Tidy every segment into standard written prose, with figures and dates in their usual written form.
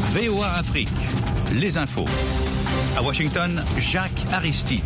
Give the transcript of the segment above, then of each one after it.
VOA Afrique, les infos. À Washington, Jacques Aristide.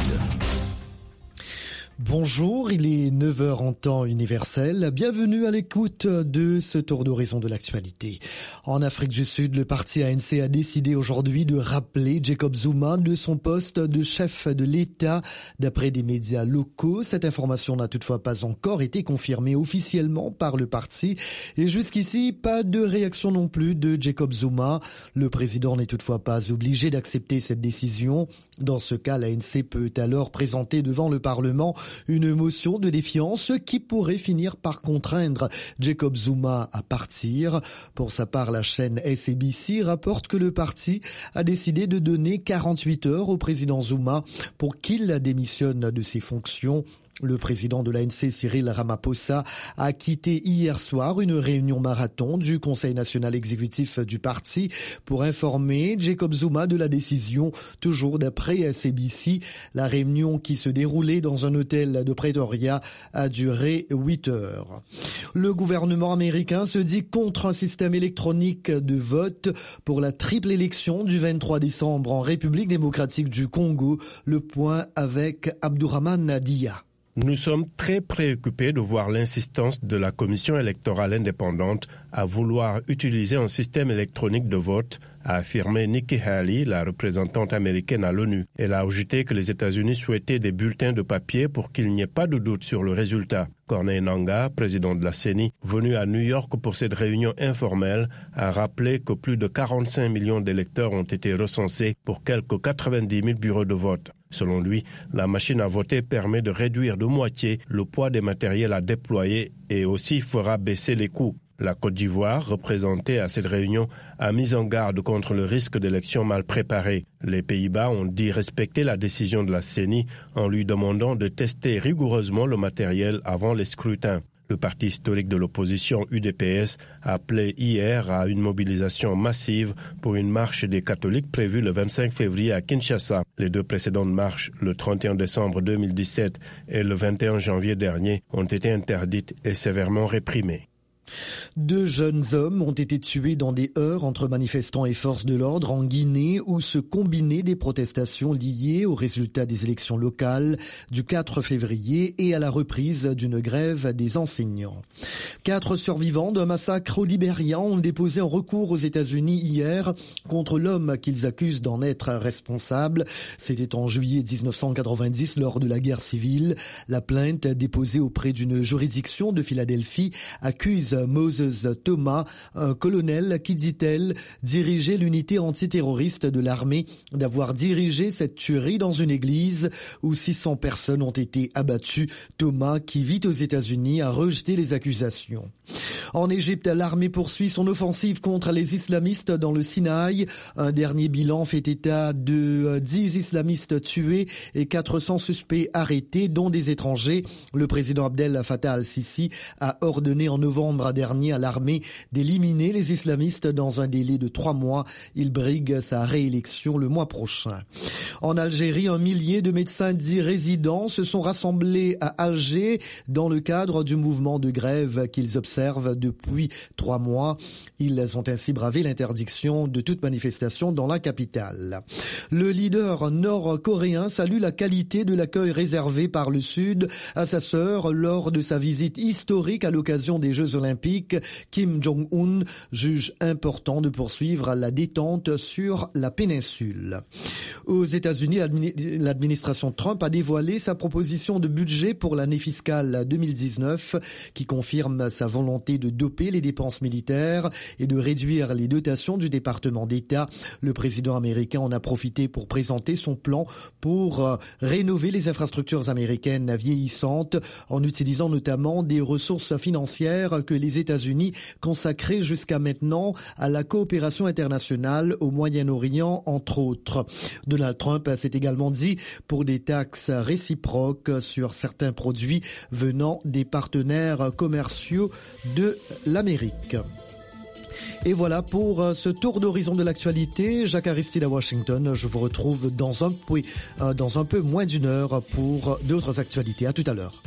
Bonjour, il est 9h en temps universel. Bienvenue à l'écoute de ce tour d'horizon de l'actualité. En Afrique du Sud, le parti ANC a décidé aujourd'hui de rappeler Jacob Zuma de son poste de chef de l'État. D'après des médias locaux, cette information n'a toutefois pas encore été confirmée officiellement par le parti. Et jusqu'ici, pas de réaction non plus de Jacob Zuma. Le président n'est toutefois pas obligé d'accepter cette décision. Dans ce cas, l'ANC peut alors présenter devant le Parlement une motion de défiance qui pourrait finir par contraindre Jacob Zuma à partir. Pour sa part, la chaîne SABC rapporte que le parti a décidé de donner 48 heures au président Zuma pour qu'il démissionne de ses fonctions. Le président de l'ANC, Cyril Ramaphosa, a quitté hier soir une réunion marathon du Conseil national exécutif du parti pour informer Jacob Zuma de la décision. Toujours d'après SABC, la réunion qui se déroulait dans un hôtel de Pretoria a duré 8 heures. Le gouvernement américain se dit contre un système électronique de vote pour la triple élection du 23 décembre en République démocratique du Congo. Le point avec Abdourahmane Dia. Nous sommes très préoccupés de voir l'insistance de la Commission électorale indépendante à vouloir utiliser un système électronique de vote, a affirmé Nikki Haley, la représentante américaine à l'ONU. Elle a ajouté que les États-Unis souhaitaient des bulletins de papier pour qu'il n'y ait pas de doute sur le résultat. Corneille Nangaa, président de la CENI, venu à New York pour cette réunion informelle, a rappelé que plus de 45 millions d'électeurs ont été recensés pour quelques 90 000 bureaux de vote. Selon lui, la machine à voter permet de réduire de moitié le poids des matériels à déployer et aussi fera baisser les coûts. La Côte d'Ivoire, représentée à cette réunion, a mis en garde contre le risque d'élections mal préparées. Les Pays-Bas ont dit respecter la décision de la CENI en lui demandant de tester rigoureusement le matériel avant les scrutins. Le parti historique de l'opposition UDPS a appelé hier à une mobilisation massive pour une marche des catholiques prévue le 25 février à Kinshasa. Les deux précédentes marches, le 31 décembre 2017 et le 21 janvier dernier, ont été interdites et sévèrement réprimées. 2 jeunes hommes ont été tués dans des heurts entre manifestants et forces de l'ordre en Guinée où se combinaient des protestations liées aux résultats des élections locales du 4 février et à la reprise d'une grève des enseignants. 4 survivants d'un massacre au Libéria ont déposé un recours aux États-Unis hier contre l'homme qu'ils accusent d'en être responsable. C'était en juillet 1990 lors de la guerre civile. La plainte déposée auprès d'une juridiction de Philadelphie accuse Moses Thomas, un colonel qui, dit-elle, dirigeait l'unité antiterroriste de l'armée, d'avoir dirigé cette tuerie dans une église où 600 personnes ont été abattues. Thomas, qui vit aux États-Unis, a rejeté les accusations. En Égypte, l'armée poursuit son offensive contre les islamistes dans le Sinaï. Un dernier bilan fait état de 10 islamistes tués et 400 suspects arrêtés, dont des étrangers. Le président Abdel Fattah al-Sisi a ordonné en novembre dernier à l'armée d'éliminer les islamistes dans un délai de 3 mois. Il brigue sa réélection le mois prochain. En Algérie, 1 millier de médecins dits résidents se sont rassemblés à Alger dans le cadre du mouvement de grève qu'ils observent depuis 3 mois. Ils ont ainsi bravé l'interdiction de toute manifestation dans la capitale. Le leader nord-coréen salue la qualité de l'accueil réservé par le Sud à sa sœur lors de sa visite historique à l'occasion des Jeux Olympiques. Kim Jong-un juge important de poursuivre la détente sur la péninsule. Aux États-Unis, l'administration Trump a dévoilé sa proposition de budget pour l'année fiscale 2019 qui confirme sa volonté de doper les dépenses militaires et de réduire les dotations du département d'État. Le président américain en a profité pour présenter son plan pour rénover les infrastructures américaines vieillissantes en utilisant notamment des ressources financières que les États-Unis consacraient jusqu'à maintenant à la coopération internationale au Moyen-Orient, entre autres. Donald Trump s'est également dit pour des taxes réciproques sur certains produits venant des partenaires commerciaux de l'Amérique. Et voilà pour ce tour d'horizon de l'actualité. Jacques Aristide à Washington. Je vous retrouve dans un peu moins d'une heure pour d'autres actualités. À tout à l'heure.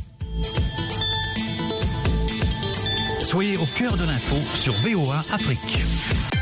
Soyez au cœur de l'info sur VOA Afrique.